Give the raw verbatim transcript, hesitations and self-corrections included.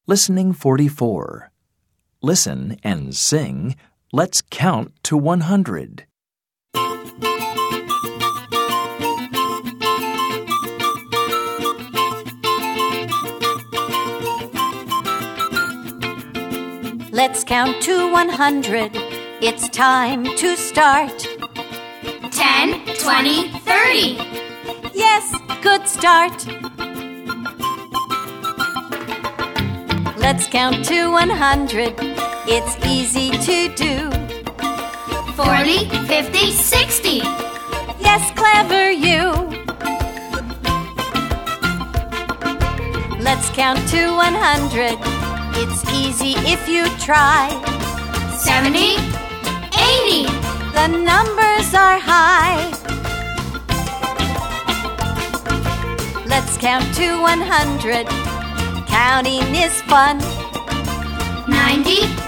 Listening forty-four. Listen and sing, "Let's count to one hundred." Let's count to one hundred. It's time to start. ten, twenty, thirty. Yes, good start. Let's count to one hundred. It's easy to do. forty, fifty, sixty. Yes, clever you. Let's count to one hundred. It's easy if you try. seventy, eighty. The numbers are high. Let's count to one hundred. Counting is fun. ninety,